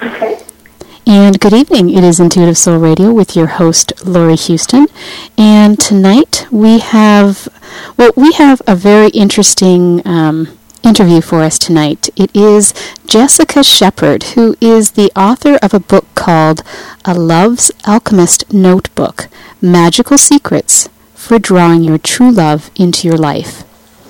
Okay. And good evening. It is Intuitive Soul Radio with your host, Lori Houston. And tonight we have a very interesting interview for us tonight. It is Jessica Shepard, who is the author of a book called A Love's Alchemist Notebook, Magical Secrets for Drawing Your True Love into Your Life.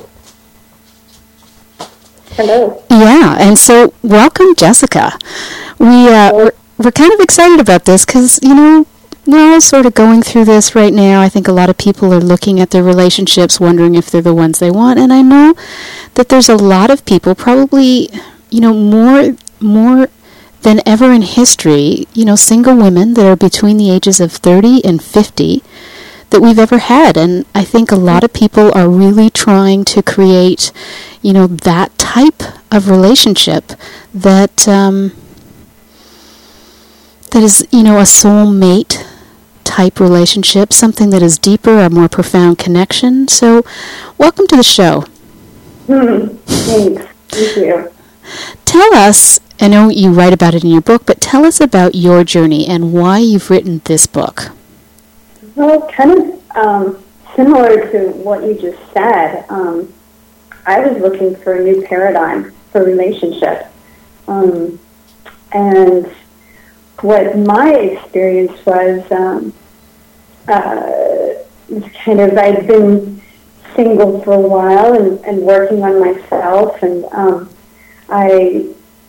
Hello. Yeah, and so welcome, Jessica. We're kind of excited about this because, we're all sort of going through this right now. I think a lot of people are looking at their relationships, wondering if they're the ones they want. And I know that there's a lot of people, probably, more than ever in history, single women that are between the ages of 30 and 50 that we've ever had. And I think a lot of people are really trying to create, that type of relationship that... that is, a soulmate type relationship, something that is deeper, a more profound connection. So, welcome to the show. Thanks. Thank you. Tell us, I know you write about it in your book, but tell us about your journey and why you've written this book. Well, kind of similar to what you just said, I was looking for a new paradigm for relationships. And what my experience was I'd been single for a while and working on myself, and I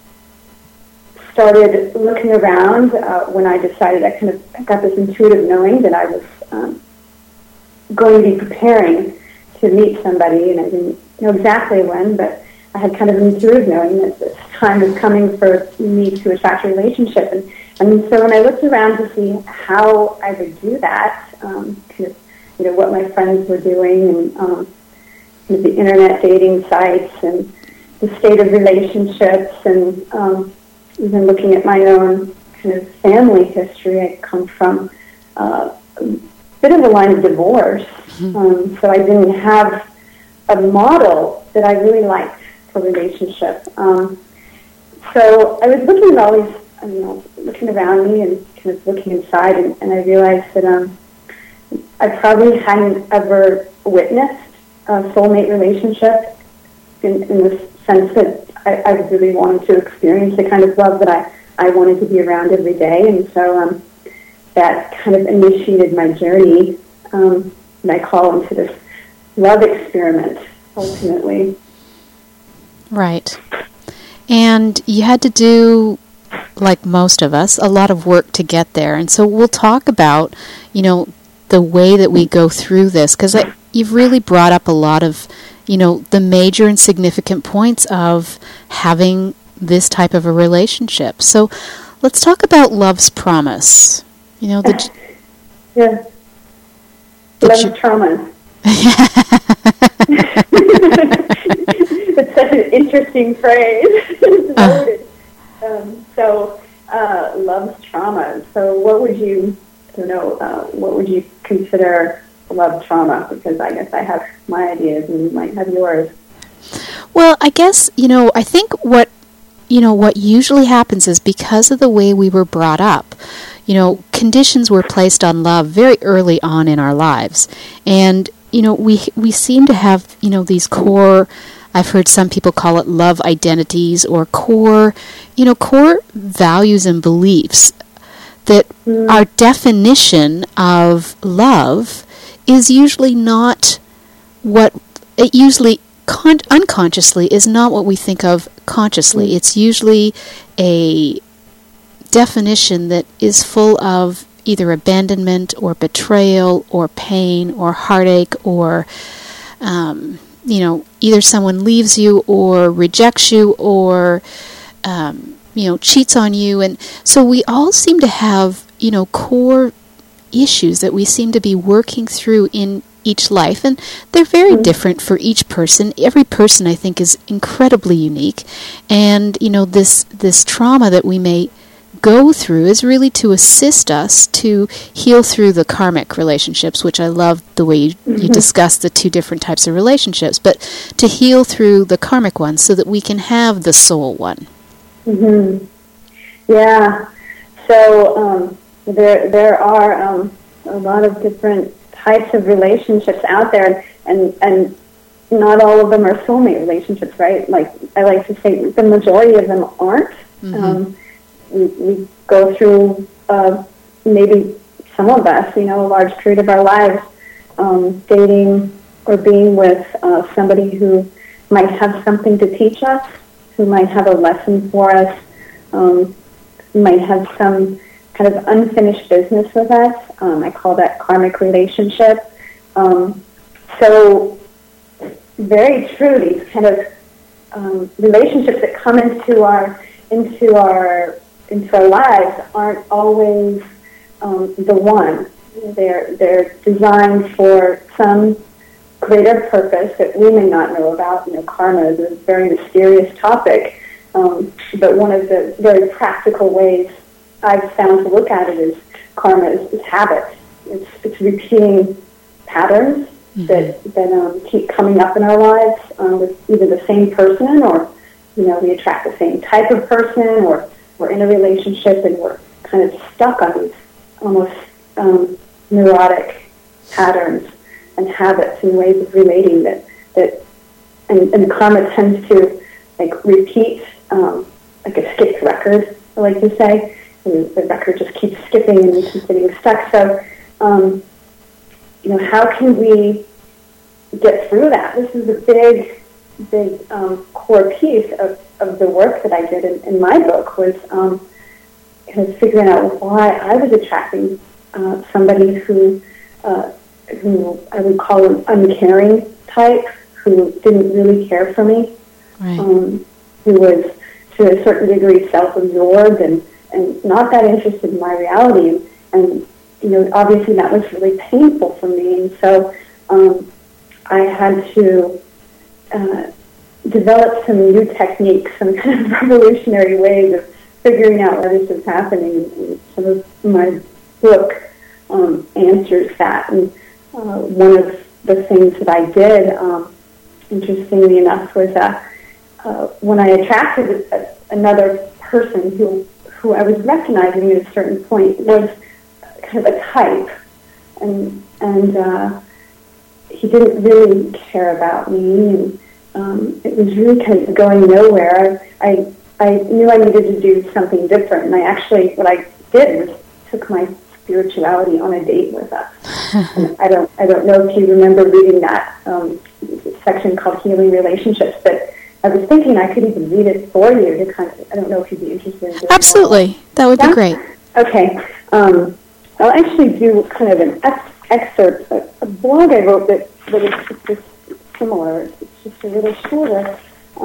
started looking around when I decided I got this intuitive knowing that I was going to be preparing to meet somebody, and I didn't know exactly when, but I had kind of an intuitive knowing that this time was coming for me to attract a relationship. And so when I looked around to see how I would do that, what my friends were doing, and the internet dating sites, and the state of relationships, and even looking at my own kind of family history, I come from a bit of a line of divorce, so I didn't have a model that I really liked for relationship. So I was looking at all these, looking around me and kind of looking inside, and I realized that I probably hadn't ever witnessed a soulmate relationship in the sense that I really wanted to experience the kind of love that I wanted to be around every day. And so that kind of initiated my journey, and I call into this love experiment, ultimately. Right. And you had to do, like most of us, a lot of work to get there. And so we'll talk about, the way that we go through this, because you've really brought up a lot of, the major and significant points of having this type of a relationship. So let's talk about love's promise. Yeah. Love's trauma. It's such an interesting phrase. It's loaded. Love's trauma. So what would you consider love trauma? Because I guess I have my ideas and you might have yours. Well, I guess, I think what usually happens is because of the way we were brought up, conditions were placed on love very early on in our lives. And, we seem to have, these core, I've heard some people call it love identities, or core values and beliefs that our definition of love is usually not what it usually unconsciously is not what we think of consciously. It's usually a definition that is full of either abandonment or betrayal or pain or heartache, or either someone leaves you or rejects you or cheats on you. And so we all seem to have core issues that we seem to be working through in each life, and they're very different for each person. Every person, I think, is incredibly unique, and this trauma that we may go through is really to assist us to heal through the karmic relationships, which I love the way you discuss the two different types of relationships, but to heal through the karmic ones so that we can have the soul one. Yeah. So there are a lot of different types of relationships out there, and not all of them are soulmate relationships, right? Like I like to say, the majority of them aren't. We go through maybe some of us, a large period of our lives dating or being with somebody who might have something to teach us, who might have a lesson for us, might have some kind of unfinished business with us. I call that karmic relationship. So very true, these kind of relationships that come into our lives aren't always the one. They're designed for some greater purpose that we may not know about. Karma is a very mysterious topic, but one of the very practical ways I've found to look at it is karma is habit. It's repeating patterns that keep coming up in our lives with either the same person, or we attract the same type of person, or we're in a relationship and we're kind of stuck on these almost neurotic patterns and habits and ways of relating that and karma tends to repeat like a skipped record, I like to say. And the record just keeps skipping and we keep getting stuck. So how can we get through that? This is a big core piece of the work that I did in my book, was figuring out why I was attracting somebody who I would call an uncaring type, who didn't really care for me, right. Who was to a certain degree self-absorbed and not that interested in my reality. And obviously that was really painful for me. And so I had to develop some new techniques, some kind of revolutionary ways of figuring out why this was happening. And some of my book answers that. And one of the things that I did, interestingly enough, was when I attracted another person who I was recognizing at a certain point was kind of a type, and he didn't really care about me, and it was really kind of going nowhere. I knew I needed to do something different, and what I did was took my spirituality on a date with us. And I don't know if you remember reading that section called Healing Relationships, but I was thinking I could even read it for you to kind of, I don't know if you'd be interested in doing Absolutely. That would be great. Okay. I'll actually do kind of an excerpt, a blog I wrote that is just similar. It's just a little shorter,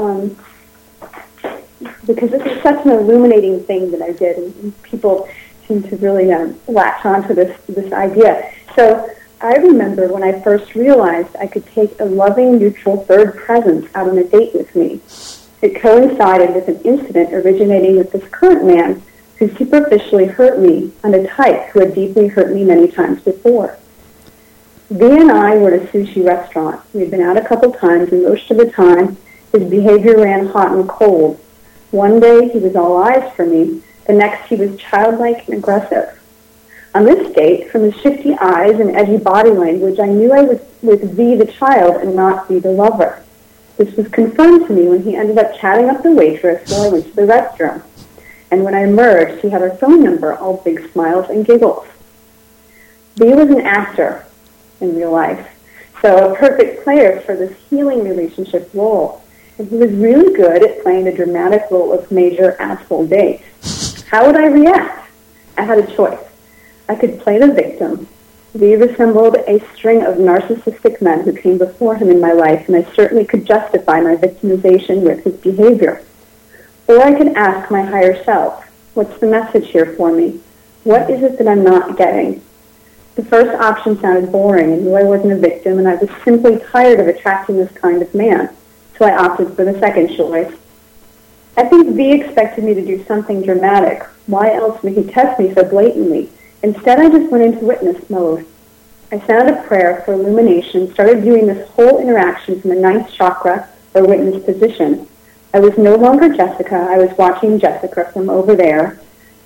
because this is such an illuminating thing that I did, and people seem to really latch onto this idea. So I remember when I first realized I could take a loving, neutral third presence out on a date with me. It coincided with an incident originating with this current man who superficially hurt me, and a type who had deeply hurt me many times before. V and I were at a sushi restaurant. We had been out a couple times, and most of the time his behavior ran hot and cold. One day he was all eyes for me. The next he was childlike and aggressive. On this date, from his shifty eyes and edgy body language, I knew I was with V the child and not V the lover. This was confirmed to me when he ended up chatting up the waitress while I went to the restroom. And when I emerged, he had her phone number, all big smiles and giggles. V was an actor in real life, so a perfect player for this healing relationship role. And he was really good at playing the dramatic role of major asshole date. How would I react? I had a choice. I could play the victim. V resembled a string of narcissistic men who came before him in my life, and I certainly could justify my victimization with his behavior. Or I could ask my higher self, what's the message here for me? What is it that I'm not getting? The first option sounded boring. I knew I wasn't a victim, and I was simply tired of attracting this kind of man, so I opted for the second choice. I think V expected me to do something dramatic. Why else would he test me so blatantly? Instead, I just went into witness mode. I sent out a prayer for illumination, started viewing this whole interaction from the ninth chakra, or witness position. I was no longer Jessica. I was watching Jessica from over there,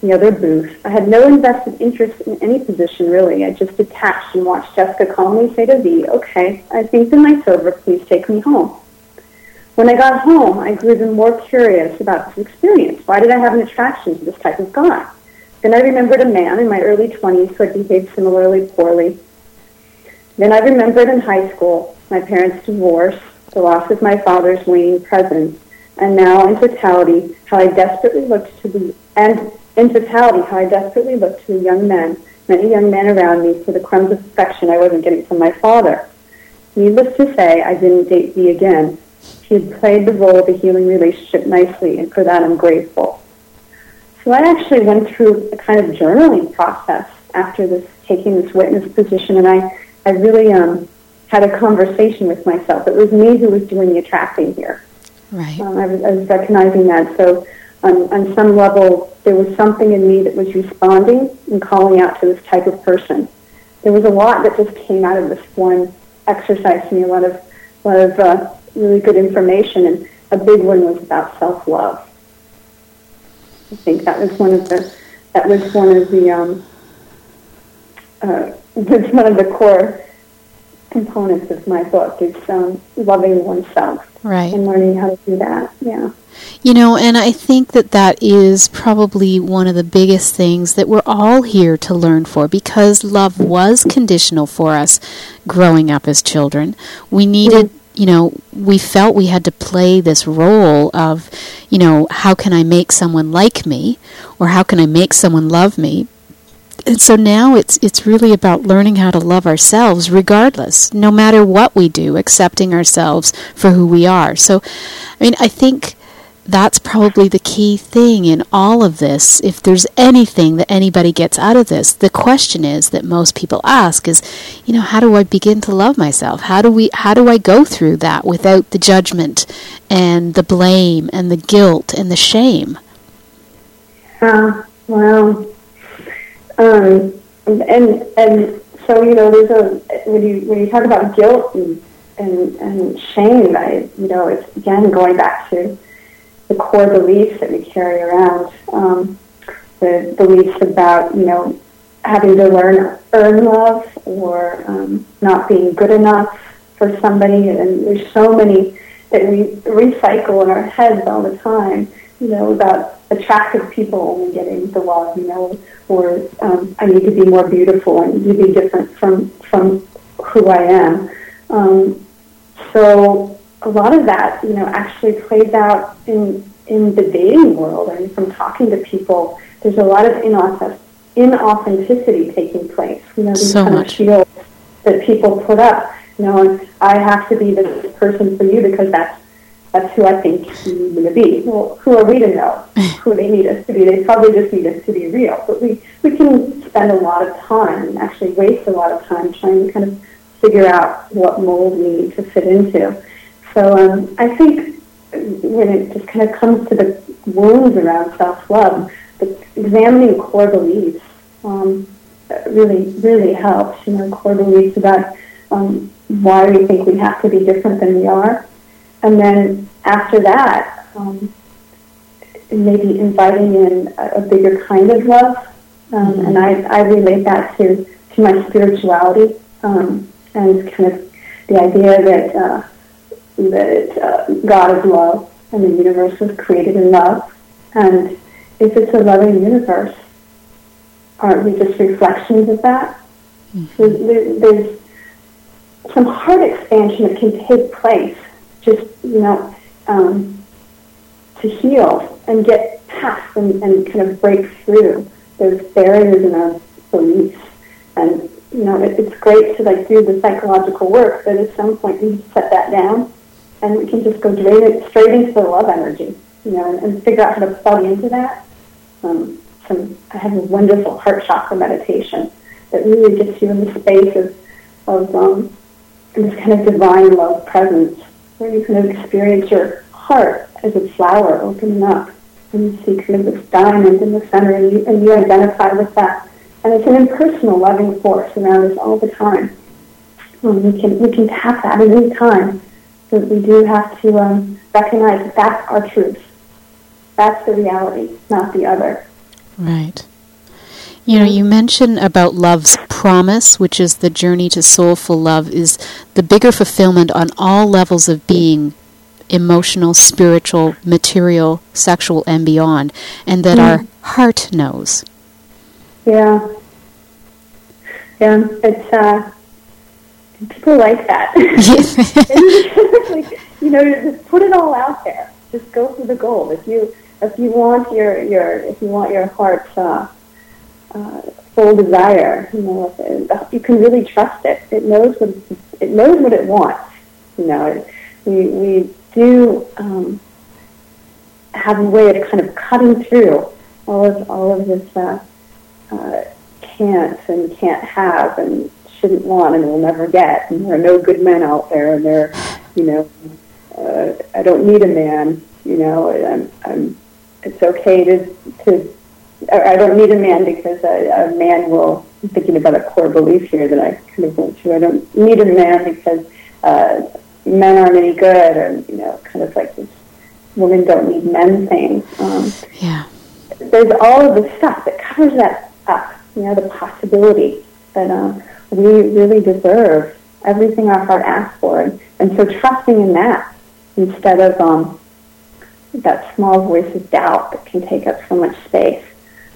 the other booth. I had no invested interest in any position, really. I just detached and watched Jessica calmly say to V, "Okay, I think the night's over. Please take me home." When I got home, I grew even more curious about this experience. Why did I have an attraction to this type of guy? Then I remembered a man in my early 20s who had behaved similarly poorly. Then I remembered in high school my parents' divorce, the loss of my father's waning presence, and now in totality how I desperately looked to the young men, many young men around me, for the crumbs of affection I wasn't getting from my father. Needless to say, I didn't date V again. He had played the role of a healing relationship nicely, and for that I'm grateful. So I actually went through a kind of journaling process after taking this witness position, and I really had a conversation with myself. It was me who was doing the attracting here. Right. I was recognizing that. So on some level, there was something in me that was responding and calling out to this type of person. There was a lot that just came out of this one exercise to me, a lot of really good information, and a big one was about self-love. I think that was one of the core components of my book is loving oneself, right, and learning how to do that. Yeah. And I think that is probably one of the biggest things that we're all here to learn for, because love was conditional for us growing up as children. We needed, we felt we had to play this role of, how can I make someone like me, or how can I make someone love me? And so now it's really about learning how to love ourselves regardless, no matter what we do, accepting ourselves for who we are. So, I think that's probably the key thing in all of this. If there's anything that anybody gets out of this, the question is that most people ask is, how do I begin to love myself? How do I go through that without the judgment and the blame and the guilt and the shame? Well, and so there's when you talk about guilt and shame, it's again going back to the core beliefs that we carry around, the beliefs about having to earn love, or not being good enough for somebody, and there's so many that we recycle in our heads all the time, about attractive people only getting the love, or I need to be more beautiful, I need to be different from who I am. So a lot of that, actually plays out in the dating world. From talking to people, there's a lot of inauthenticity taking place. These so kind much. Of shields that people put up. And I have to be this person for you because that's who I think you need to be. Well, who are we to know who they need us to be? They probably just need us to be real. But we can spend a lot of time, and actually waste a lot of time, trying to kind of figure out what mold we need to fit into. So I think when it just kind of comes to the wounds around self-love, examining core beliefs really helps. Core beliefs about why we think we have to be different than we are. And then after that, maybe inviting in a bigger kind of love. And I relate that to my spirituality, and kind of the idea that God is love, and the universe was created in love. And if it's a loving universe, aren't we just reflections of that? Mm-hmm. There's some heart expansion that can take place, just, to heal and get past and kind of break through those barriers in our beliefs. And, it's great to do the psychological work, but at some point we set that down and we can just go straight into the love energy, and figure out how to plug into that. I have a wonderful heart chakra meditation that really gets you in the space of this kind of divine love presence, where you kind of experience your heart as a flower opening up, and you see kind of this diamond in the center, and you identify with that. And it's an impersonal loving force around us all the time. We can tap that at any time, but we do have to recognize that that's our truth. That's the reality, not the other. Right. You know, you mentioned about love's promise, which is the journey to soulful love, is the bigger fulfillment on all levels of being, emotional, spiritual, material, sexual, and beyond, and that our heart knows. Yeah. Yeah, it's, people like that. Like, you know, just put it all out there. Just go for the gold. If you want your heart's full desire, you know, you can really trust it. It knows what it wants. You know, we do have a way of kind of cutting through all of this can't have and shouldn't want and will never get. And there are no good men out there, and they're, you know, I don't need a man. You know, it's okay to. I don't need a man because a man will. I'm thinking about a core belief here that I kind of went through. I don't need a man because men aren't any good, or, you know, kind of like this women don't need men thing. Yeah. There's all of the stuff that covers that up. You know, the possibility that we really deserve everything our heart asks for, and so trusting in that instead of that small voice of doubt that can take up so much space.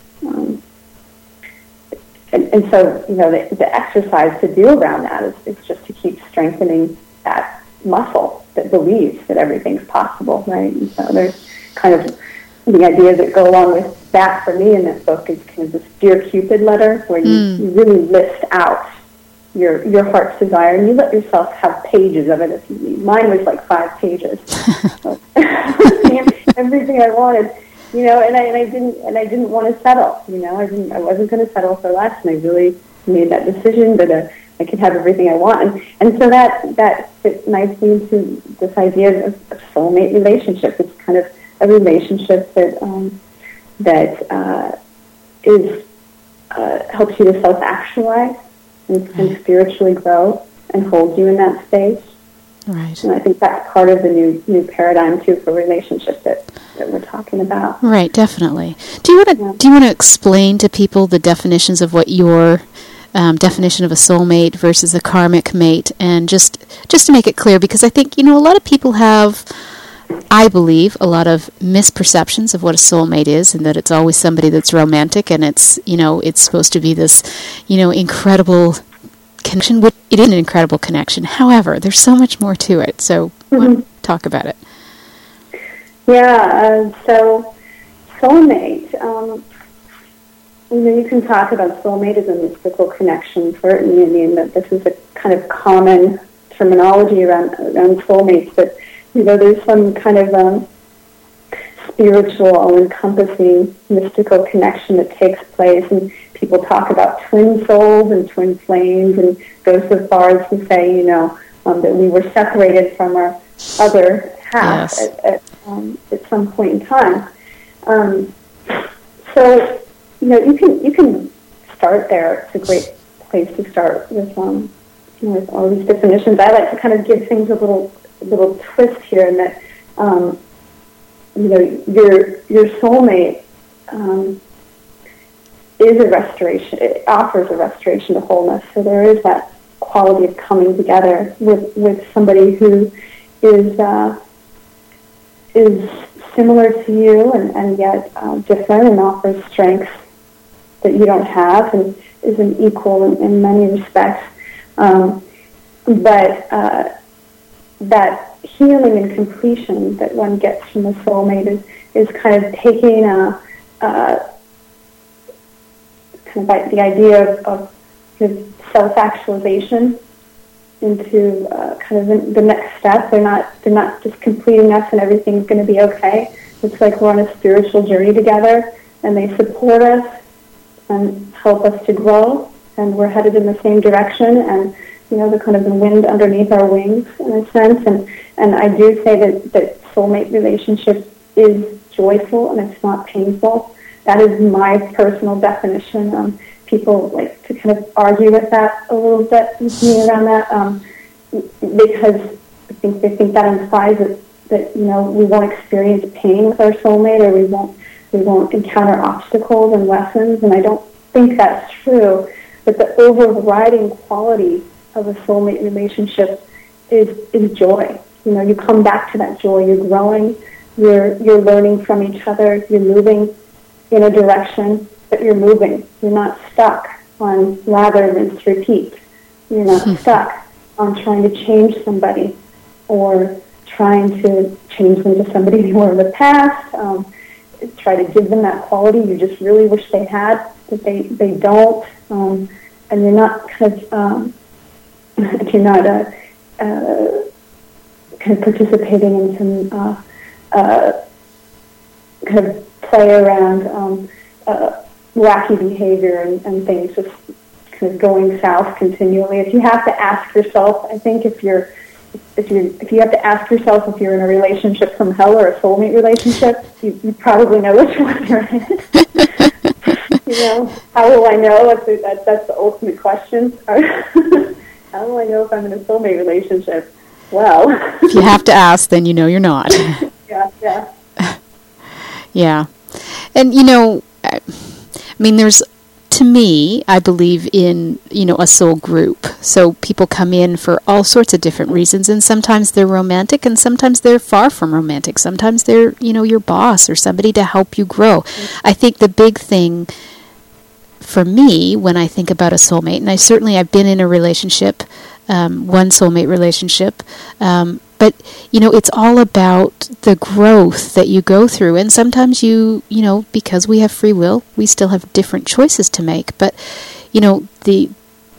And so, you know, the exercise to do around that is just to keep strengthening that muscle that believes that everything's possible, right? And so there's kind of the ideas that go along with that for me in this book is kind of this Dear Cupid letter where you really list out your heart's desire, and you let yourself have pages of it. If you need. Mine was like 5 pages. Everything I wanted, you know, and I didn't want to settle. You know, I wasn't going to settle for less, and I really made that decision that I could have everything I want, and so that fits nicely into this idea of soulmate relationship. It's kind of a relationship that helps you to self-actualize and spiritually grow and hold you in that space. Right. And I think that's part of the new paradigm too for relationships that we're talking about. Right, definitely. Do you want to explain to people the definitions of what your definition of a soulmate versus a karmic mate, and just to make it clear, because I think, you know, a lot of people have, I believe, a lot of misperceptions of what a soulmate is, and that it's always somebody that's romantic, and it's, you know, it's supposed to be this, you know, incredible connection. Which it is an incredible connection. However, there's so much more to it. So talk about it. Yeah. So soulmate. You know, you can talk about soulmate as a mystical connection. Certainly, I mean that this is a kind of common terminology around soulmates, but you know, there's some kind of spiritual, all-encompassing, mystical connection that takes place, and people talk about twin souls and twin flames, and go so far as to say, you know, that we were separated from our other half at some point in time. So, you know, you can start there. It's a great place to start with all these definitions. I like to kind of give things a little twist here, in that you know, your soulmate is a restoration. It offers a restoration to wholeness. So there is that quality of coming together with somebody who is similar to you and yet different, and offers strengths that you don't have, and is an equal in many respects. But that healing and completion that one gets from a soulmate is kind of taking kind of like the idea of self-actualization into kind of the next step. They're not just completing us and everything's going to be okay. It's like we're on a spiritual journey together, and they support us and help us to grow, and we're headed in the same direction, and you know, the kind of the wind underneath our wings, in a sense. And I do say that soulmate relationship is joyful and it's not painful. That is my personal definition. People like to kind of argue with that a little bit with me around that, because they think that implies that you know, we won't experience pain with our soulmate, or we won't we won't encounter obstacles and lessons, and I don't think that's true. But the overriding quality of a soulmate relationship is joy. You know, you come back to that joy. You're growing. You're learning from each other. You're moving in a direction, but you're moving. You're not stuck on lather, rinse, repeat. You're not stuck on trying to change somebody or trying to change them to somebody they were in the past. Try to give them that quality you just really wish they had, that they don't. And you're not kind of you're not kind of participating in some kind of play around wacky behavior and things just kind of going south continually. If you have to ask yourself, I think if you have to ask yourself if you're in a relationship from hell or a soulmate relationship, you probably know which one you're in. You know, how will I know? That's the ultimate question. How will I know if I'm in a soulmate relationship? Well, if you have to ask, then you know you're not. Yeah. Yeah. And, you know, I mean, to me, I believe in, you know, a soul group. So people come in for all sorts of different reasons, and sometimes they're romantic, and sometimes they're far from romantic. Sometimes they're, you know, your boss or somebody to help you grow. I think the big thing for me when I think about a soulmate, and I've been in a relationship, one soulmate relationship, but, you know, it's all about the growth that you go through. And sometimes you know, because we have free will, we still have different choices to make. But, you know, the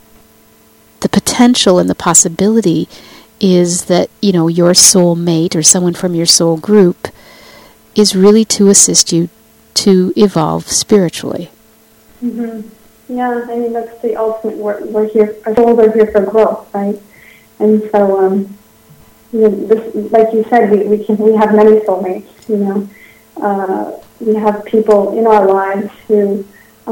potential and the possibility is that, you know, your soulmate or someone from your soul group is really to assist you to evolve spiritually. Mm-hmm. Yeah, I mean, that's the ultimate. We're here. Our souls are here for growth, right? And so, you know, this, like you said, we have many soulmates. You know, we have people in our lives who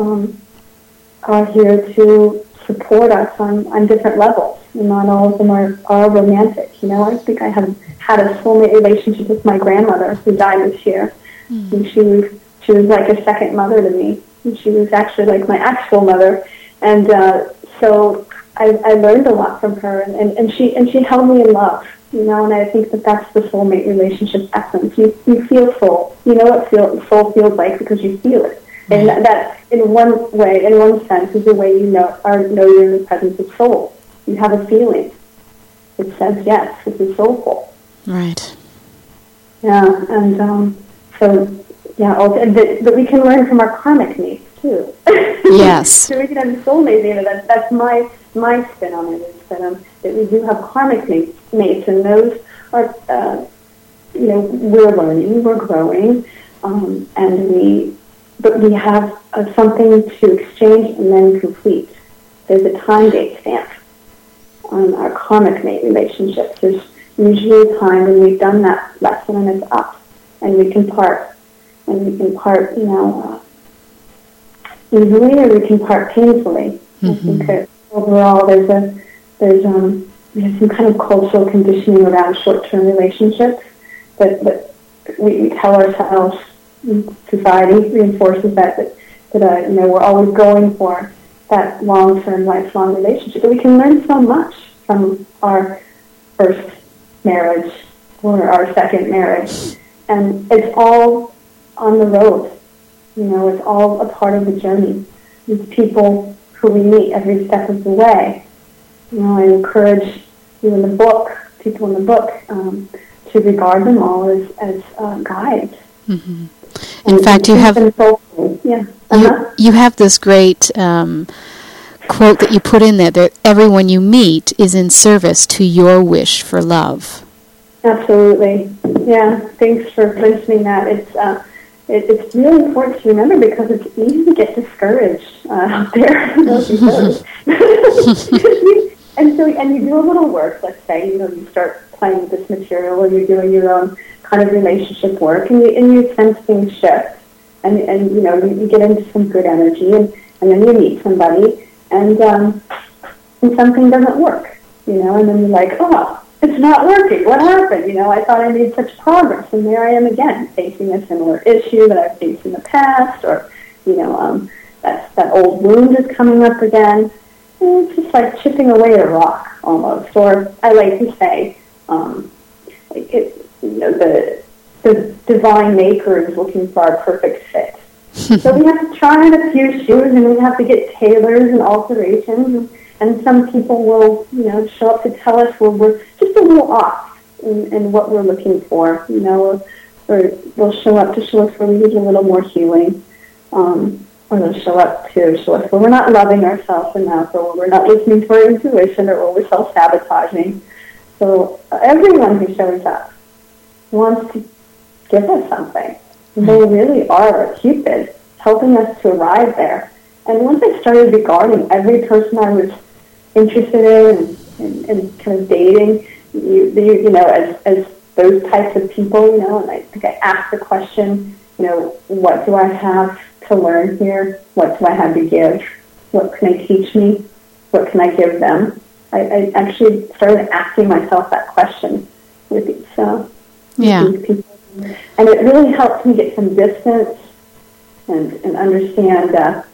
are here to support us on different levels. And not all of them are romantic. You know, I think I have had a soulmate relationship with my grandmother who died this year. Mm-hmm. And she was like a second mother to me. And she was actually like my actual mother. And so I learned a lot from her, and she held me in love. You know, and I think that's the soulmate relationship essence. You feel soul. You know what soul feels like because you feel it. And that, in one way, in one sense, is the way you know you're in the presence of soul. You have a feeling. It says, yes, this is soulful. Right. Yeah, and so, yeah, but we can learn from our karmic mates, too. Yes. So we can have soulmates, you know, that's my spin on it, is that we do have karmic mates, and those are, you know, we're learning, we're growing, but we have something to exchange and then complete. There's a time date stamp on our karmic mate relationships. There's usually a time when we've done that lesson and it's up, and we can part. And we can part, you know, easily, or we can part painfully. Mm-hmm. I think that overall there's some kind of cultural conditioning around short-term relationships that we tell ourselves. Society reinforces that you know, we're always going for that long-term, lifelong relationship. But we can learn so much from our first marriage or our second marriage, and it's all on the road. You know, it's all a part of the journey. These people who we meet every step of the way. You know, I encourage people in the book, to regard them all as guides. Mm-hmm. In fact, you have you have this great quote that you put in there, that everyone you meet is in service to your wish for love. Absolutely. Yeah, thanks for mentioning that. It's really important to remember, because it's easy to get discouraged out there. And you do a little work. Let's say, you know, you start playing with this material, or you're doing your own kind of relationship work, and you sense things shift, and you know, you get into some good energy, and then you meet somebody, and something doesn't work, you know, and then you're like, oh, it's not working. What happened? I thought I made such progress, and there I am again, facing a similar issue that I've faced in the past, or, that old wound is coming up again. And it's just like chipping away at a rock, almost. Or I like to say, the divine maker is looking for our perfect fit. So we have to try on a few shoes, and we have to get tailors and alterations, and some people will, show up to tell us we're just a little off in what we're looking for, or they'll show up to show us where we need a little more healing, or they'll show up to show us where we're not loving ourselves enough, or where we're not listening to our intuition, or where we're self-sabotaging. So everyone who shows up wants to give us something. They really are a Cupid, helping us to arrive there. And once I started regarding every person I was interested in and kind of dating, as those types of people, and I think I asked the question, what do I have to learn here? What do I have to give? What can they teach me? What can I give them? I actually started asking myself that question with these people. And it really helped me get some distance and understand,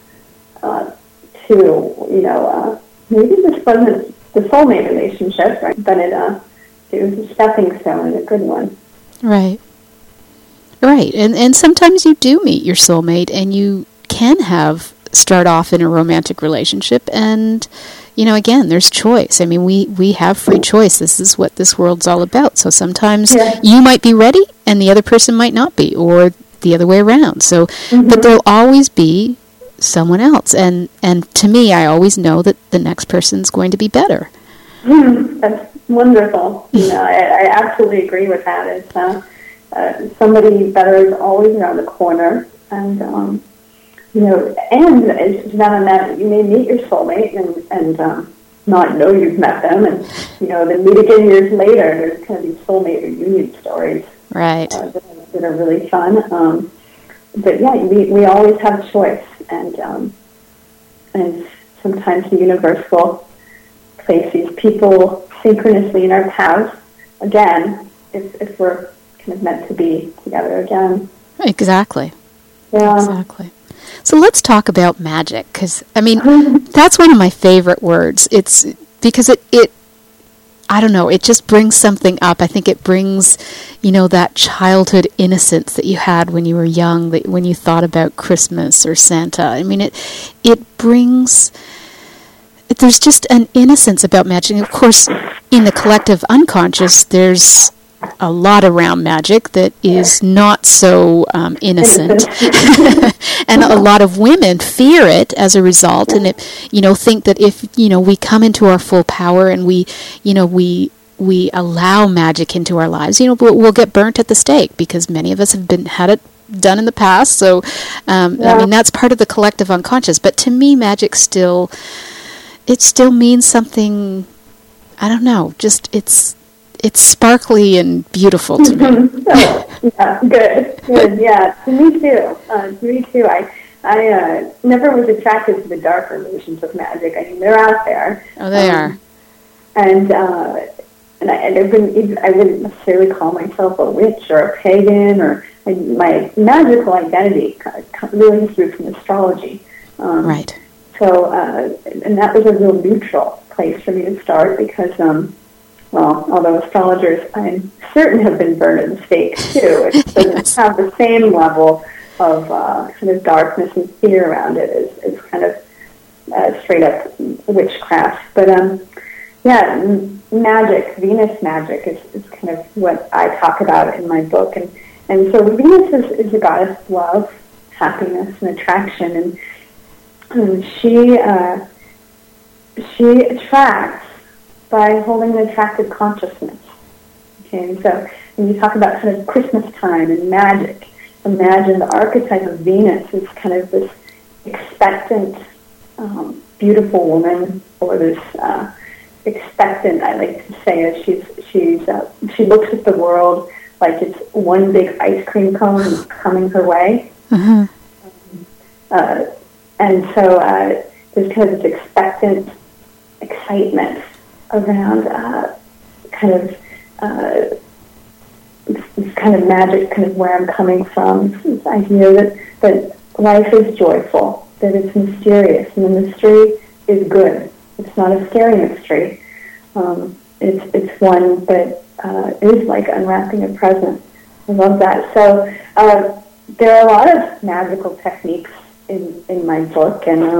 maybe this wasn't the soulmate relationship, right? But it was a stepping stone and a good one. Right. And sometimes you do meet your soulmate, and you can start off in a romantic relationship, and again, there's choice. I mean, we have free choice. This is what this world's all about. So sometimes you might be ready and the other person might not be, or the other way around. So, but there'll always be someone else. And to me, I always know that the next person's going to be better. That's wonderful. I absolutely agree with that. It's somebody better is always around the corner. And, and it's not on that you may meet your soulmate and not know you've met them, and then meet again years later. There's kind of these soulmate reunion stories, right? That are really fun. But yeah, we always have a choice, and sometimes the universe will place these people synchronously in our paths again, if we're kind of meant to be together again. Exactly. Yeah. Exactly. So let's talk about magic, because, that's one of my favorite words. It's because it I don't know, it just brings something up. I think it brings, that childhood innocence that you had when you were young, that when you thought about Christmas or Santa. It brings, there's just an innocence about magic. And of course, in the collective unconscious, there's a lot around magic that is not so innocent. And a lot of women fear it as a result, and think that if we come into our full power and we allow magic into our lives, we'll get burnt at the stake, because many of us have had it done in the past. So that's part of the collective unconscious. But to me, magic still means something. I don't know, just it's sparkly and beautiful to me. Yeah, good. Yeah, to me too. I never was attracted to the darker versions of magic. I mean, they're out there. Oh, they are. And I wouldn't necessarily call myself a witch or a pagan, or my magical identity really grew from astrology. Right. So, and that was a real neutral place for me to start, because although astrologers, I'm certain, have been burned at the stake too, it doesn't have the same level of kind of darkness and fear around it as kind of straight up witchcraft. But magic, Venus magic is kind of what I talk about in my book, and so Venus is a goddess of love, happiness, and attraction, and she attracts by holding an attractive consciousness. Okay, and so when you talk about kind of Christmas time and magic, imagine the archetype of Venus is kind of this expectant, beautiful woman, or this expectant, I like to say, as she looks at the world like it's one big ice cream cone coming her way. Mm-hmm. And so there's kind of this expectant excitement around kind of this kind of magic, kind of where I'm coming from. This idea that life is joyful, that it's mysterious, and the mystery is good. It's not a scary mystery. It's one that is like unwrapping a present. I love that. So there are a lot of magical techniques in my book, and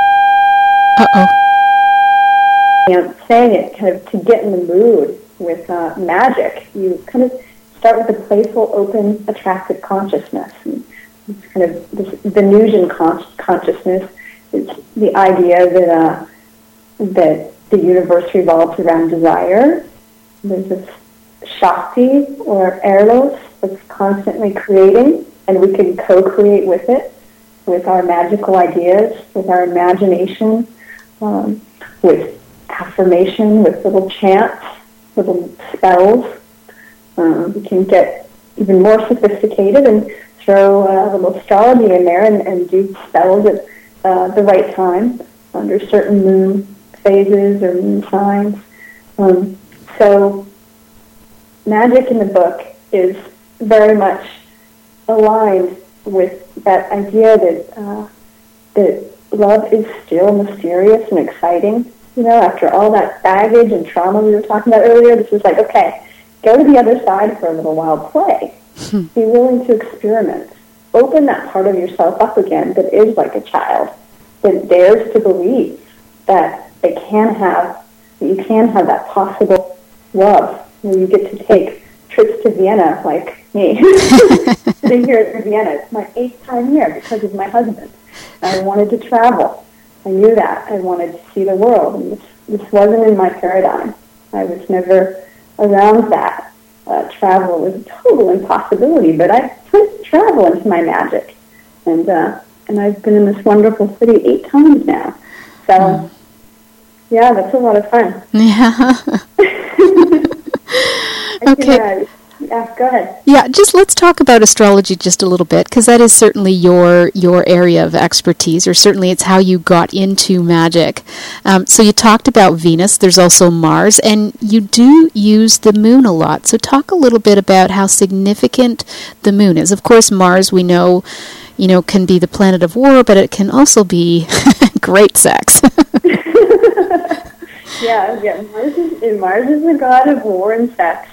saying it kind of to get in the mood with magic. You kind of start with a playful, open, attractive consciousness. And it's kind of this Venusian consciousness. It's the idea that the universe revolves around desire. There's this Shakti or Eros that's constantly creating, and we can co-create with it, with our magical ideas, with our imagination, with affirmation, with little chants, little spells. We can get even more sophisticated and throw a little astrology in there and do spells at the right time under certain moon phases or moon signs. So magic in the book is very much aligned with that idea that love is still mysterious and exciting. You know, after all that baggage and trauma we were talking about earlier, this is like, okay, go to the other side for a little while, play. Be willing to experiment. Open that part of yourself up again that is like a child, that dares to believe that you can have that possible love where you get to take trips to Vienna like me. Sitting here in Vienna, it's my 8th time here because of my husband. I wanted to travel. I knew that. I wanted to see the world, and this wasn't in my paradigm. I was never around that. Travel was a total impossibility, but I put travel into my magic, and I've been in this wonderful city 8 times now. So, yeah, that's a lot of fun. Yeah. Okay. Yeah, go ahead. Yeah, let's talk about astrology just a little bit, because that is certainly your area of expertise, or certainly it's how you got into magic. So you talked about Venus. There's also Mars, and you do use the moon a lot. So talk a little bit about how significant the moon is. Of course, Mars, we know, can be the planet of war, but it can also be great sex. Yeah. Mars is the god of war and sex.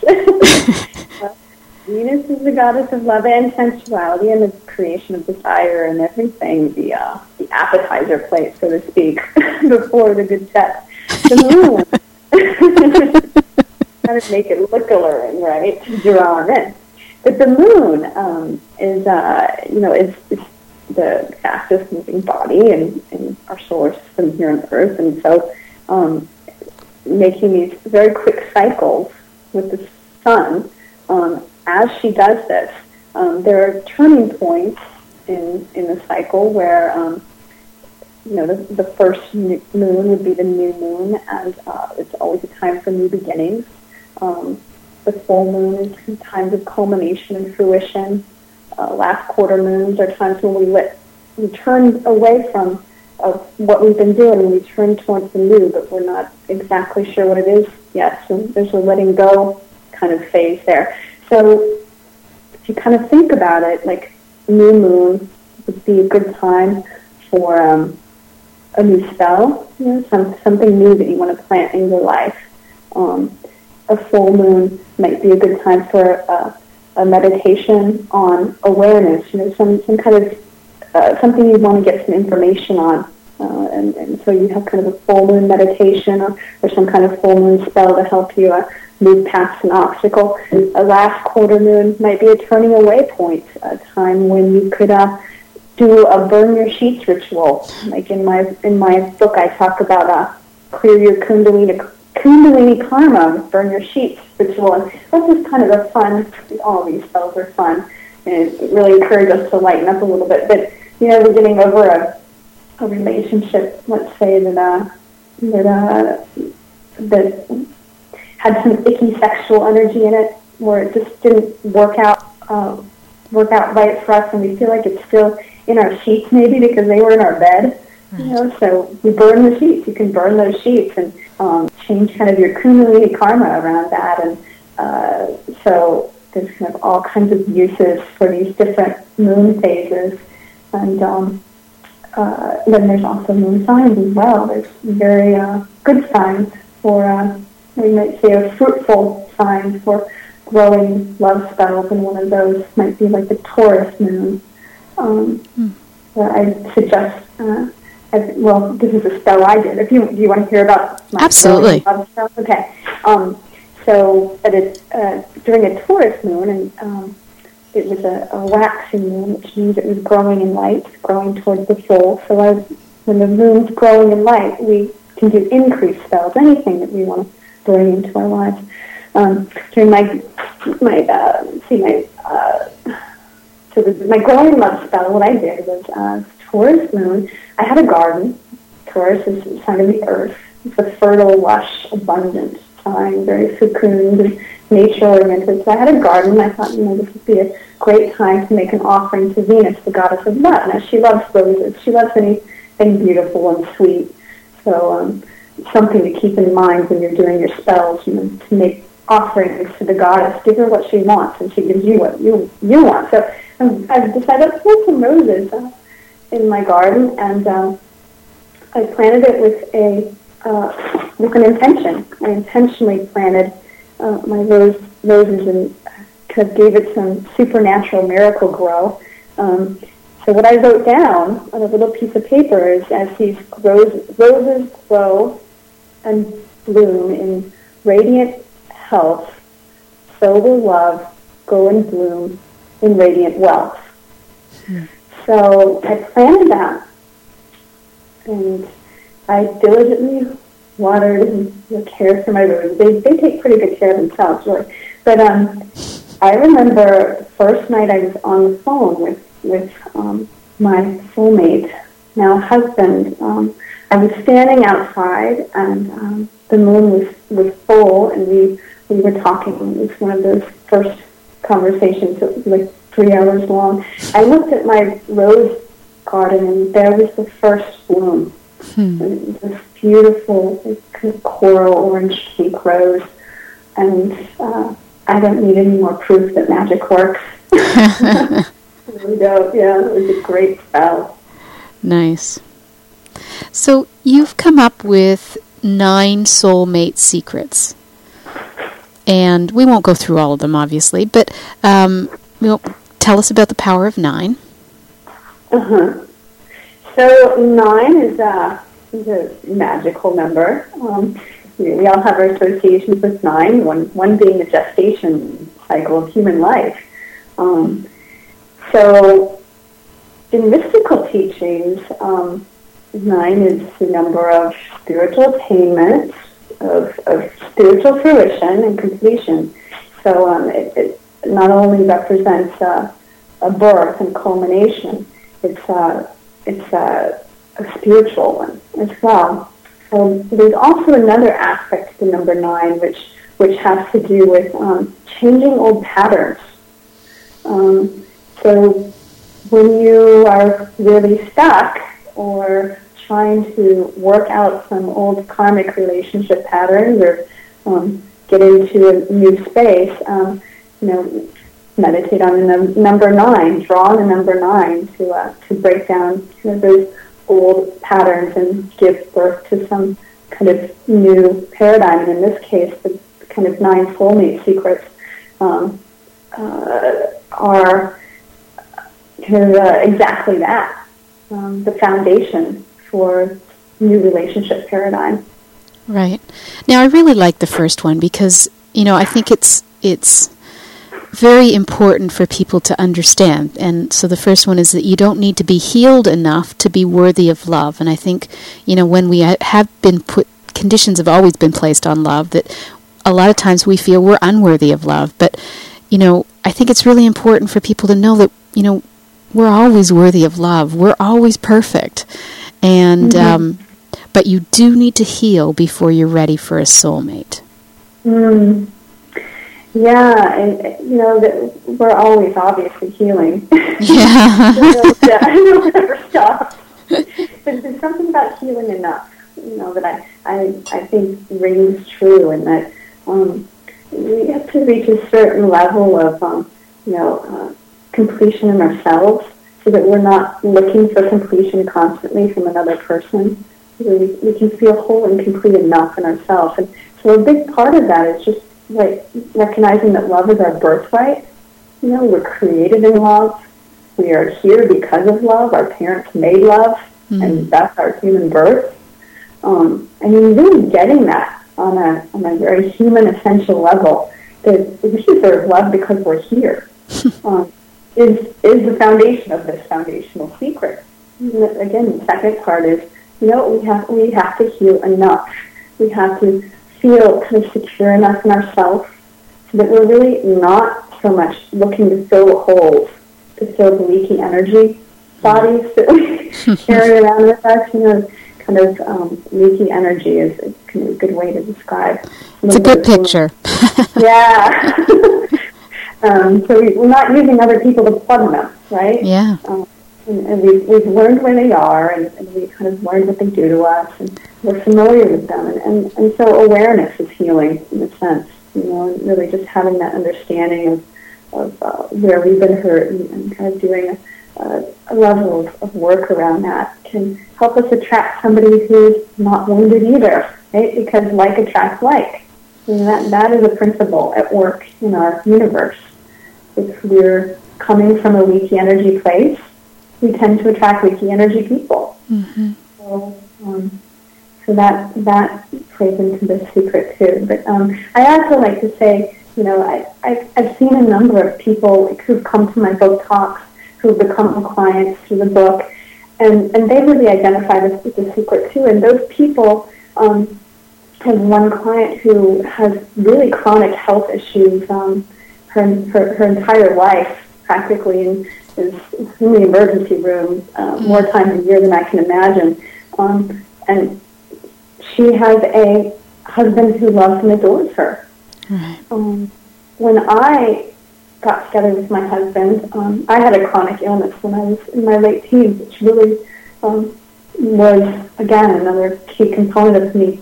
Venus is the goddess of love and sensuality and the creation of desire and everything, the appetizer plate, so to speak, before the good sex. The moon. Kind of make it look alluring, right? To draw them in. But the moon is the fastest moving body in our solar system here on Earth, and so making these very quick cycles with the sun. As she does this, there are turning points in the cycle where the first moon would be the new moon, and it's always a time for new beginnings. The full moon is times of culmination and fruition. Last quarter moons are times when we turn away from what we've been doing and we turn towards the new, but we're not exactly sure what it is yet. So there's a letting go kind of phase there. So if you kind of think about it, like new moon would be a good time for a new spell, something new that you want to plant in your life. A full moon might be a good time for a meditation on awareness, some kind of something you want to get some information on. And so you have kind of a full moon meditation or some kind of full moon spell to help you move past an obstacle. A last quarter moon might be a turning away point, a time when you could do a burn your sheets ritual. Like in my book, I talk about clear your Kundalini karma, burn your sheets ritual. And that's just kind of a fun. All these spells are fun, and it really encourages us to lighten up a little bit. But we're getting over a relationship, let's say that had some icky sexual energy in it, where it just didn't work out right for us, and we feel like it's still in our sheets, maybe because they were in our bed. Right. So we burn the sheets. You can burn those sheets, and change kind of your kundalini karma around that. And so there's kind of all kinds of uses for these different moon phases. And then there's also moon signs as well. There's very good signs for, we might say a fruitful sign for growing love spells, and one of those might be like the Taurus moon. I suggest, well, this is a spell I did. Do you want to hear about my Absolutely. love spell? Okay. But it's during a Taurus moon, and it was a waxing moon, which means it was growing in light, growing towards the full. So when the moon's growing in light, we can do increased spells, anything that we want to bring into our lives. During my growing love spell, what I did was Taurus moon. I had a garden. Taurus is the sign of the earth. It's a fertile, lush, abundant sign, very cocooned and nature-oriented. So I had a garden. I thought, this would be a great time to make an offering to Venus, the goddess of love. Now, she loves roses. She loves anything beautiful and sweet. So something to keep in mind when you're doing your spells, to make offerings to the goddess. Give her what she wants, and she gives you what you want. So I've decided to plant some roses in my garden, and I planted it with an intention. I intentionally planted my roses and kind of gave it some supernatural miracle grow. So what I wrote down on a little piece of paper is, as these roses grow and bloom in radiant health, so will love go and bloom in radiant wealth. So I planted that, and I diligently watered and cared for my roses. They take pretty good care of themselves, really. But I remember the first night I was on the phone with my soulmate, now husband. I was standing outside, and the moon was full, and we were talking. It was one of those first conversations that was like 3 hours long. I looked at my rose garden, and there was the first bloom. This beautiful kind of coral orange pink rose. And I don't need any more proof that magic works. Really don't. Yeah, it was a great spell. Nice. So you've come up with 9 soulmate secrets. And we won't go through all of them, obviously, but tell us about the power of 9. So 9 is a magical number. We all have our associations with 9, one being the gestation cycle of human life. So in mystical teachings, 9 is the number of spiritual attainment, of spiritual fruition and completion. So it not only represents a birth and culmination, it's a spiritual one as well. There's also another aspect to number 9, which has to do with changing old patterns. So when you are really stuck or trying to work out some old karmic relationship patterns or get into a new space, meditate on the number 9, draw on the number 9 to break down those old patterns and give birth to some kind of new paradigm. And in this case, the kind of 9 soulmate secrets are kind of exactly that, the foundation for new relationship paradigm. Right. Now, I really like the first one because, I think it's very important for people to understand. And so the first one is that you don't need to be healed enough to be worthy of love. And I think, when we have been conditions have always been placed on love, that a lot of times we feel we're unworthy of love. But, I think it's really important for people to know that, we're always worthy of love. We're always perfect. And, but you do need to heal before you're ready for a soulmate. Yeah, and we're always obviously healing. Yeah. I don't never stop. But there's something about healing enough. that I think rings true, and that we have to reach a certain level of completion in ourselves, so that we're not looking for completion constantly from another person. We can feel whole and complete enough in ourselves. And so a big part of that is just like recognizing that love is our birthright. We're created in love. We are here because of love. Our parents made love, and that's our human birth. Really getting that on a very human essential level, that we deserve love because we're here, is the foundation of this foundational secret. And again, the second part is, we have to heal enough. We have to feel kind of secure enough in ourselves so that we're really not so much looking to fill holes, to fill the leaky energy bodies that we carry around with us. Kind of leaky energy is kind of a good way to describe. It's a good picture. Yeah. So we're not using other people to plug them, right? Yeah. And we've learned where they are, and we kind of learned what they do to us, and we're familiar with them. And so awareness is healing, in a sense, and really just having that understanding of where we've been hurt, and kind of doing a level of work around that can help us attract somebody who's not wounded either, right? Because like attracts like. That is a principle at work in our universe. If we're coming from a leaky energy place, we tend to attract leaky energy people. Mm-hmm. So that plays into the secret too. But I also like to say, I've seen a number of people who've come to my book talks, who've become clients through the book, and they really identify this with the secret too. And those people have one client who has really chronic health issues her entire life, practically, and is in the emergency room more times a year than I can imagine. And she has a husband who loves and adores her. Right. When I got together with my husband, I had a chronic illness when I was in my late teens, which really was, again, another key component of me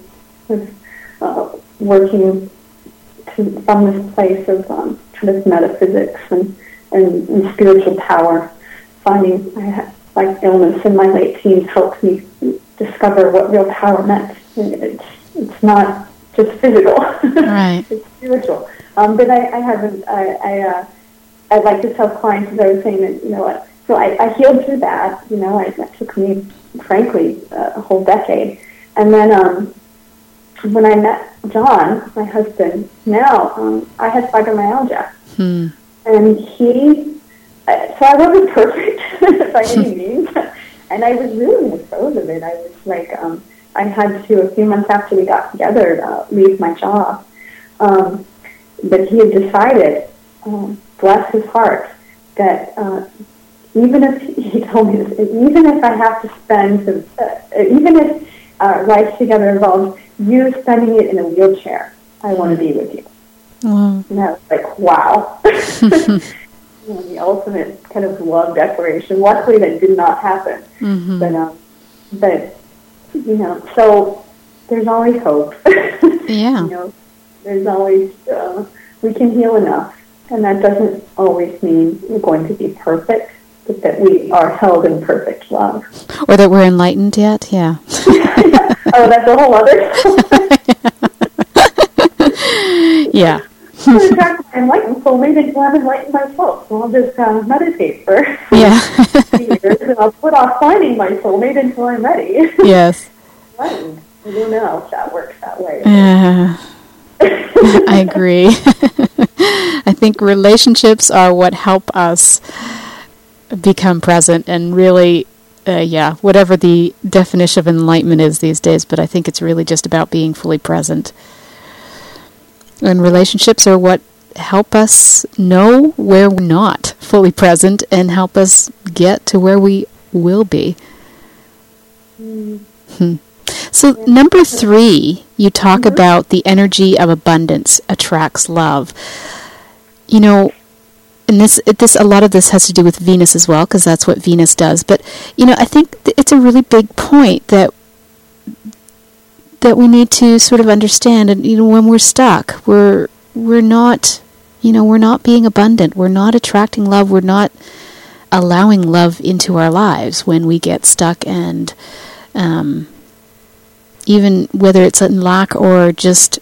working from this place of kind of metaphysics and spiritual power. Finding I had, like, illness in my late teens helped me discover what real power meant. It's not just physical. Right. It's spiritual. But I like to tell clients, as I was saying, that, so I healed through that. It took me, frankly, a whole decade. And then when I met John, my husband, now, I had fibromyalgia. And so I wasn't perfect by any means. And I was really in the throes of it. I was like, I had to, a few months after we got together, leave my job. But he had decided, bless his heart, that even if, he told me this, even if I have to spend, even if life together involves you spending it in a wheelchair, I want to be with you. Wow. And I was like, wow. The ultimate kind of love declaration. Luckily, that did not happen. Mm-hmm. But so there's always hope. Yeah. There's always, we can heal enough. And that doesn't always mean we're going to be perfect, but that we are held in perfect love. Or that we're enlightened yet, yeah. Oh, that's a whole other. Yeah. I'm enlightened, so maybe I'm enlightened myself. So I'll just meditate for years, and I'll put off finding my soulmate until I'm ready. Yes. Enlightened. I don't know if that works that way. I agree. I think relationships are what help us become present and really, whatever the definition of enlightenment is these days, but I think it's really just about being fully present. And relationships are what help us know where we're not fully present and help us get to where we will be. So number 3, you talk about the energy of abundance attracts love. And this a lot of this has to do with Venus as well, because that's what Venus does. But I think it's a really big point that that we need to sort of understand. And when we're stuck, we're not, we're not being abundant. We're not attracting love. We're not allowing love into our lives when we get stuck, and even whether it's in lack or just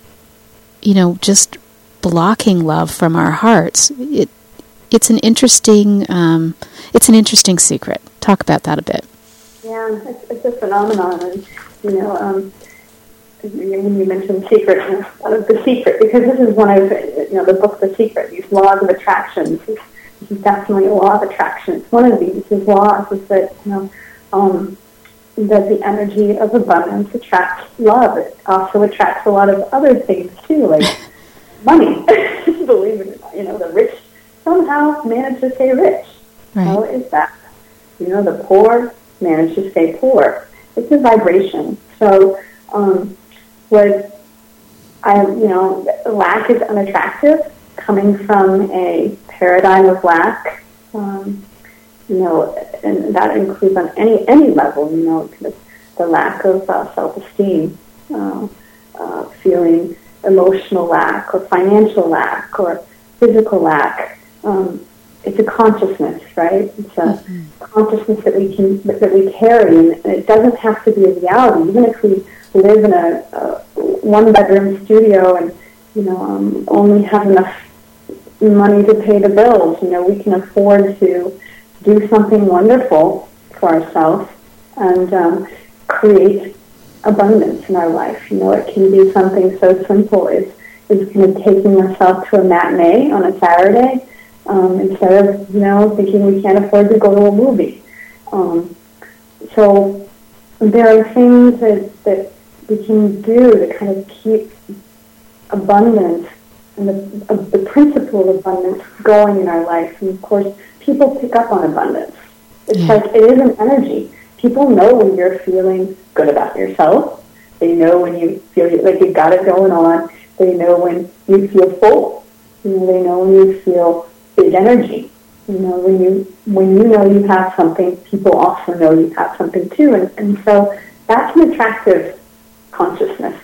blocking love from our hearts. It's an interesting secret. Talk about that a bit. Yeah, it's a phenomenon, and when you mentioned secret, The Secret, because this is one of the book The Secret. These laws of attraction. This is definitely a law of attraction. It's one of these laws is that that the energy of abundance attracts love. It also attracts a lot of other things too, like money. Believe it or not, the rich somehow manage to stay rich. Right. How is that? The poor manage to stay poor. It's a vibration. So, lack is unattractive, coming from a paradigm of lack. And that includes on any level. The lack of self-esteem, feeling emotional lack, or financial lack, or physical lack. It's a consciousness, right? It's a consciousness that we carry, and it doesn't have to be a reality. Even if we live in a one-bedroom studio and only have enough money to pay the bills, we can afford to do something wonderful for ourselves and create abundance in our life. It can be something so simple as kind of taking yourself to a matinee on a Saturday instead of thinking we can't afford to go to a movie. So there are things that we can do to kind of keep abundance and the principle of abundance going in our life. And of course, people pick up on abundance. It's like it is an energy. People know when you're feeling good about yourself. They know when you feel like you've got it going on. They know when you feel full. They know when you feel big energy. When you know you have something, people also know you have something too. And so that's an attractive consciousness.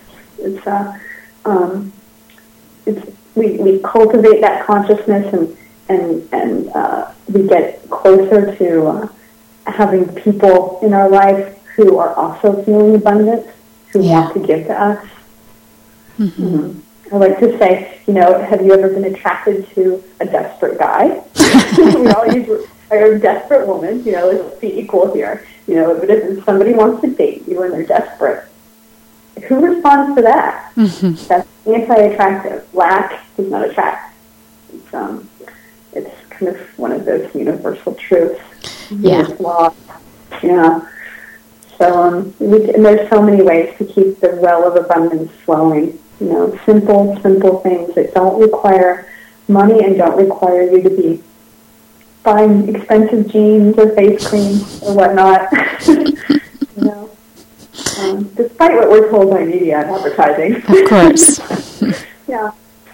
We cultivate that consciousness and we get closer to having people in our life who are also feeling abundant, who want to give to us. Mm-hmm. I like to say, have you ever been attracted to a desperate guy? We all usually are a desperate woman, let's be equal here. But if somebody wants to date you and they're desperate, who responds to that? Mm-hmm. That's anti-attractive. Lack does not attract. It's kind of one of those universal truths. Law. Yeah. So and there's so many ways to keep the well of abundance flowing. Simple things that don't require money and don't require you to be buying expensive jeans or face cream or whatnot. Despite what we're told by media and advertising. Of course. Yeah.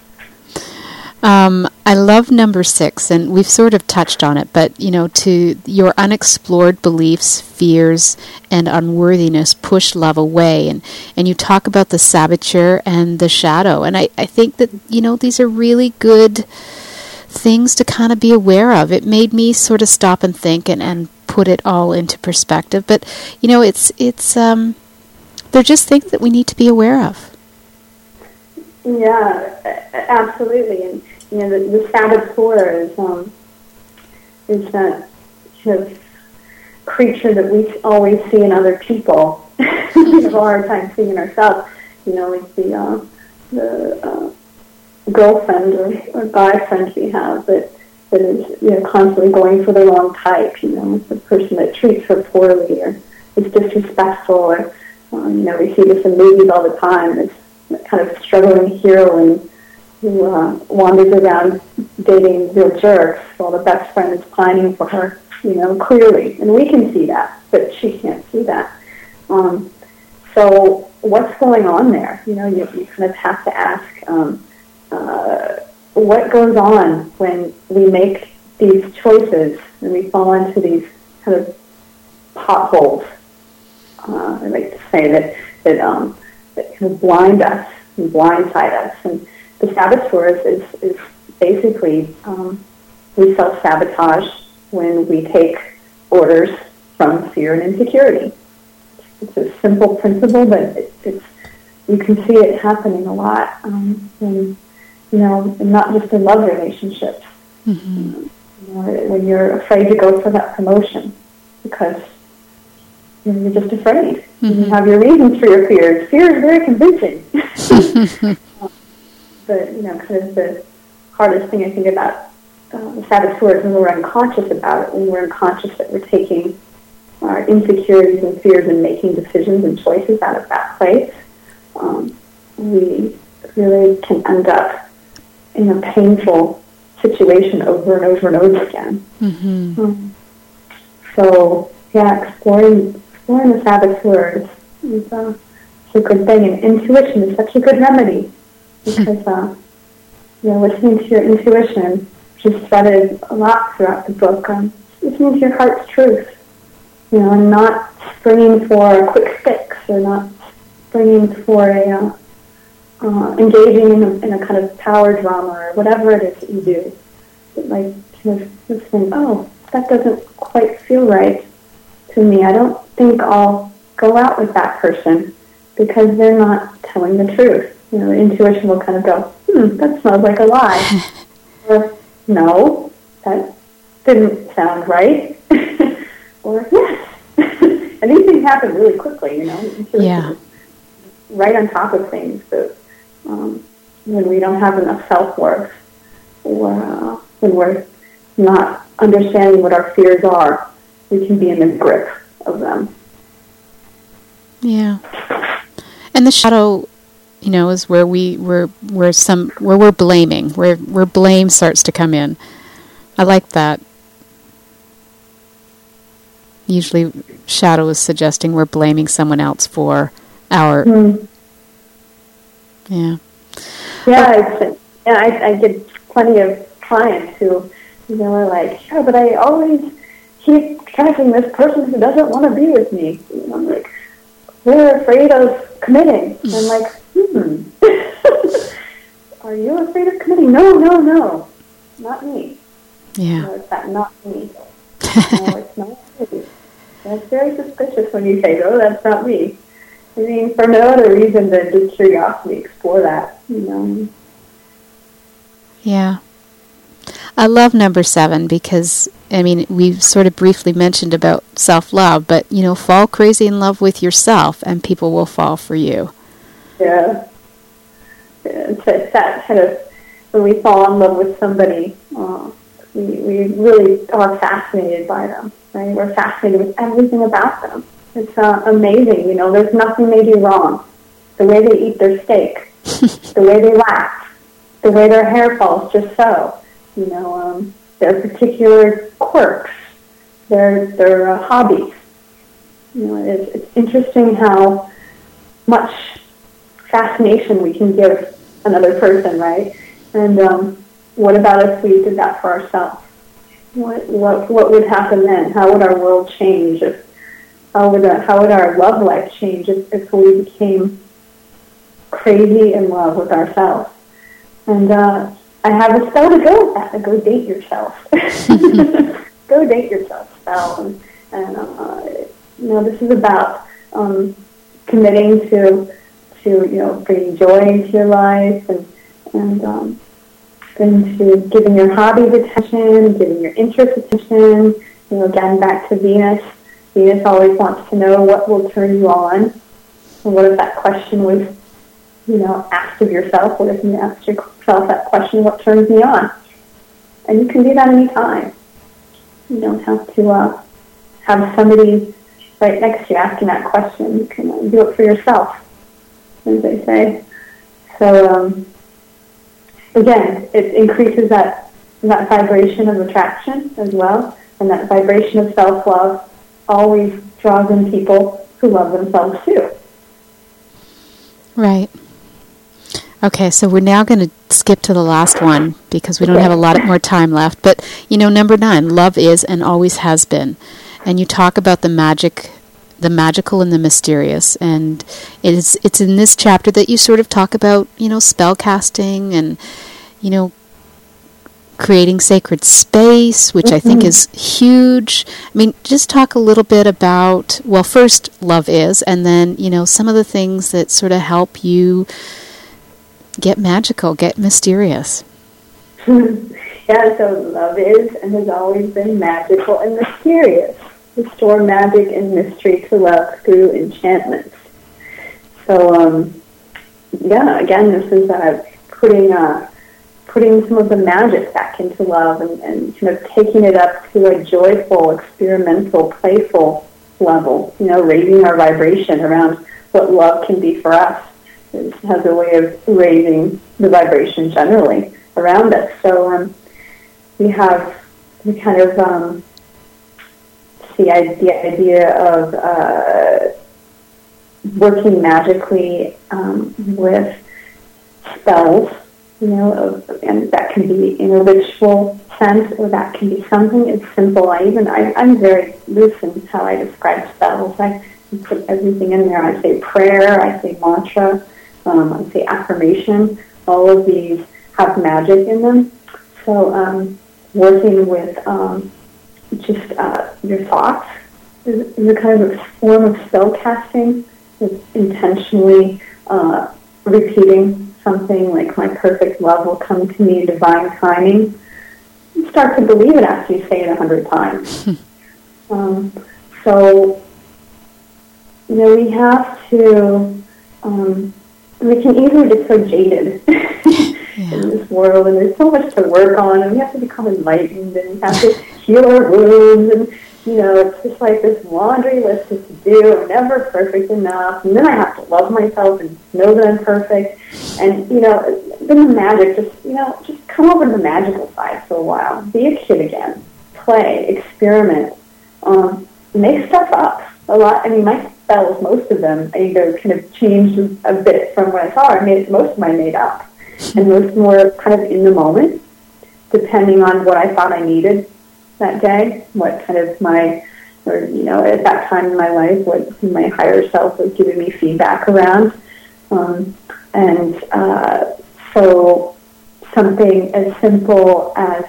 I love number 6, and we've sort of touched on it, but, to your unexplored beliefs, fears, and unworthiness push love away. And you talk about the saboteur and the shadow. And I think that, these are really good things to kind of be aware of. It made me sort of stop and think and put it all into perspective. But, they're just things that we need to be aware of. Yeah, absolutely. And the saboteur is that sort of creature that we always see in other people. We have a hard time seeing in ourselves. Like the girlfriend or guy friend we have that is constantly going for the wrong type. The person that treats her poorly or is disrespectful or we see this in movies all the time. This kind of struggling heroine who wanders around dating real jerks while the best friend is pining for her, clearly. And we can see that, but she can't see that. So what's going on there? You kind of have to ask what goes on when we make these choices and we fall into these kind of potholes. I like to say that that kind of blind us and blindside us. And the saboteurs is basically we self-sabotage when we take orders from fear and insecurity. It's a simple principle, but it's you can see it happening a lot when, and not just in love relationships. Mm-hmm. When you're afraid to go for that promotion because you're just afraid. Mm-hmm. You have your reasons for your fears. Fear is very convincing. But, kind of the hardest thing I think about the saboteur is when we're unconscious about it, when we're unconscious that we're taking our insecurities and fears and making decisions and choices out of that place. We really can end up in a painful situation over and over and over again. Mm-hmm. So, exploring the saboteur is a good thing, and intuition is such a good remedy because, listening to your intuition, which is threaded a lot throughout the book, listening to your heart's truth, and not springing for a quick fix or not springing for engaging in a kind of power drama or whatever it is that you do. Like, kind of listening, that doesn't quite feel right to me. I don't think I'll go out with that person because they're not telling the truth. The intuition will kind of go, that smells like a lie. Or, no, that didn't sound right. Or, yes. And these things happen really quickly, Yeah. Right on top of things. But when we don't have enough self-worth or when we're not understanding what our fears are, we can be in the grip of them. Yeah. And the shadow, is where we're blaming, where blame starts to come in. I like that. Usually shadow is suggesting we're blaming someone else for our... Mm. Yeah. Yeah, I get plenty of clients who, are like, but I always keep attracting this person who doesn't want to be with me. And I'm like, we're afraid of committing. And I'm like, Are you afraid of committing? No, not me. Yeah. It's that not me. No, it's not me. That's very suspicious when you say, that's not me. I mean, for no other reason than just curiosity, explore that, Yeah. I love number 7 because, we've sort of briefly mentioned about self-love, but, fall crazy in love with yourself and people will fall for you. Yeah. It's that kind of, when we fall in love with somebody, we really are fascinated by them, right? We're fascinated with everything about them. It's amazing, there's nothing they do wrong. The way they eat their steak, the way they laugh, the way their hair falls just so, their particular quirks, their hobbies. It's interesting how much fascination we can give another person, right? And what about if we did that for ourselves? What would happen then? How would our world change? How would our love life change if we became crazy in love with ourselves? And I have a spell to go with that. Go date yourself. Go date yourself spell. And this is about committing to bringing joy into your life and into giving your hobbies attention, giving your interests attention. Again, back to Venus. Venus always wants to know what will turn you on. And what if that question was, asked of yourself? What if you asked yourself that question, what turns me on? And you can do that anytime. You don't have to have somebody right next to you asking that question. You can do it for yourself, as they say. So, again, it increases that vibration of attraction as well, and that vibration of self-love always draws in people who love themselves too. Right. Okay, so we're now going to skip to the last one because we don't have a lot more time left. But, number 9, love is and always has been. And you talk about the magic the magical and the mysterious. And it's in this chapter that you sort of talk about, spell casting and, creating sacred space, which I think is huge. I mean, just talk a little bit about, well, first, love is, and then, some of the things that sort of help you get magical, get mysterious. Yeah, so love is and has always been magical and mysterious. Restore magic and mystery to love through enchantments. So, again, this is putting some of the magic back into love and kind of taking it up to a joyful, experimental, playful level, raising our vibration around what love can be for us. It has a way of raising the vibration generally around us. So we kind of the idea of working magically with spells, and that can be in a ritual sense, or that can be something as simple. I'm very loose in how I describe spells. I put everything in there. I say prayer, I say mantra, I say affirmation. All of these have magic in them. So working with just your thoughts is a kind of form of spell casting. It's intentionally repeating something like, my perfect love will come to me, divine timing. You start to believe it after you say it 100 times. So, we have to, we can easily get so jaded in this world, and there's so much to work on, and we have to become enlightened, and we have to heal our wounds, and it's just like this laundry list to do. I'm never perfect enough, and then I have to love myself and know that I'm perfect. And then the magic, just come over to the magical side for a while. Be a kid again. Play, experiment, make stuff up a lot. I mean, my spells, most of them, I either kind of changed a bit from what I saw, or most of them I made up, and most of them were kind of in the moment, depending on what I thought I needed that day, what kind of at that time in my life, what my higher self was giving me feedback around. So something as simple as,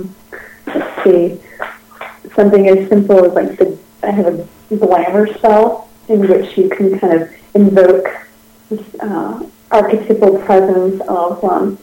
something as simple as like I have a glamour spell in which you can kind of invoke this archetypal presence of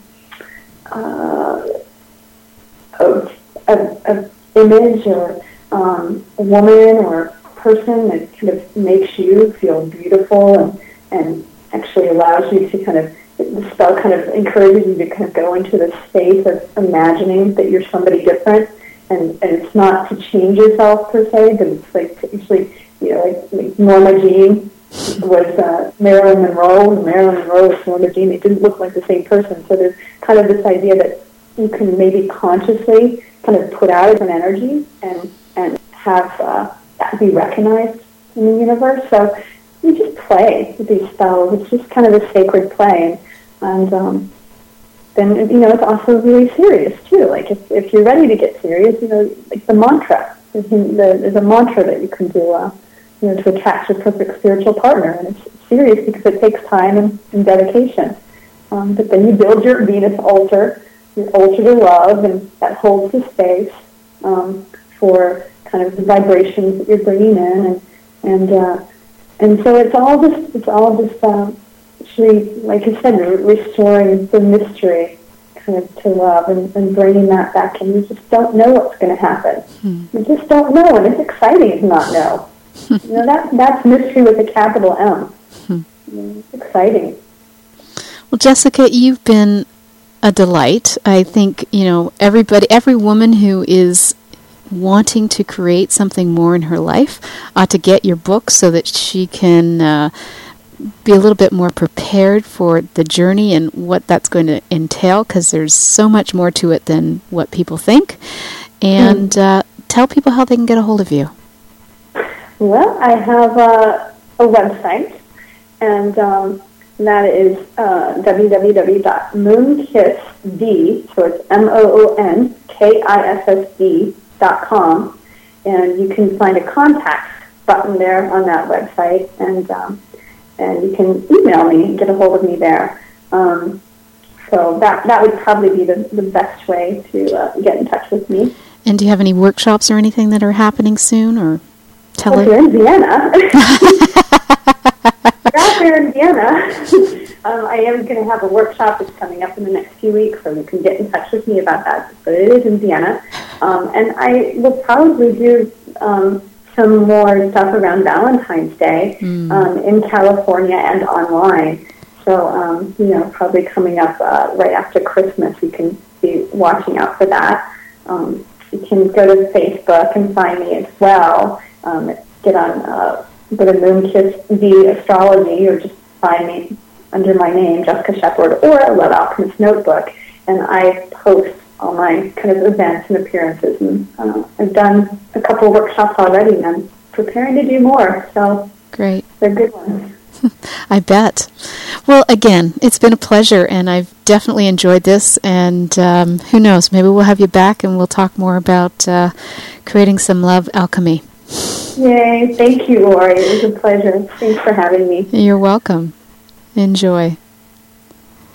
image or a woman or person that kind of makes you feel beautiful and actually allows you to kind of, the spell kind of encourages you to kind of go into the space of imagining that you're somebody different, and it's not to change yourself per se, but it's like to actually, like Norma Jean was Marilyn Monroe, and Marilyn Monroe was Norma Jean. They didn't look like the same person, so there's kind of this idea that you can maybe consciously kind of put out an energy and have that be recognized in the universe. So you just play with these spells. It's just kind of a sacred play, and then it's also really serious too. Like if you're ready to get serious, like the mantra. There's a mantra that you can do, to attract your perfect spiritual partner, and it's serious because it takes time and dedication. But then you build your Venus altar. Your altar to love, and that holds the space for kind of the vibrations that you're bringing in, and so it's all this actually, like I said, restoring the mystery kind of to love and bringing that back. And you just don't know what's going to happen. You just don't know, and it's exciting to not know. That's mystery with a capital M. It's exciting. Well, Jessica, you've been a delight. I think, every woman who is wanting to create something more in her life ought to get your book so that she can be a little bit more prepared for the journey and what that's going to entail, because there's so much more to it than what people think. And tell people how they can get a hold of you. Well, I have a website, and that is www.moonkissd, so it's moonkissd.com, and you can find a contact button there on that website, and you can email me and get a hold of me there. So that would probably be the best way to get in touch with me. And do you have any workshops or anything that are happening soon, or Well, if you're in Vienna, out there in Vienna, I am going to have a workshop that's coming up in the next few weeks, so you can get in touch with me about that. But it is in Vienna, and I will probably do some more stuff around Valentine's Day in California and online. So, probably coming up right after Christmas, you can be watching out for that. You can go to Facebook and find me as well. Get on go to Moonkiss V Astrology, or just find me under my name, Jessica Shepard, or a Love Alchemist Notebook, and I post all my kind of events and appearances. And I've done a couple workshops already, and I'm preparing to do more. So great, they're good ones. I bet. Well, again, it's been a pleasure, and I've definitely enjoyed this, and who knows, maybe we'll have you back and we'll talk more about creating some love alchemy. Yay, thank you, Lori. It was a pleasure. Thanks for having me. You're welcome. Enjoy.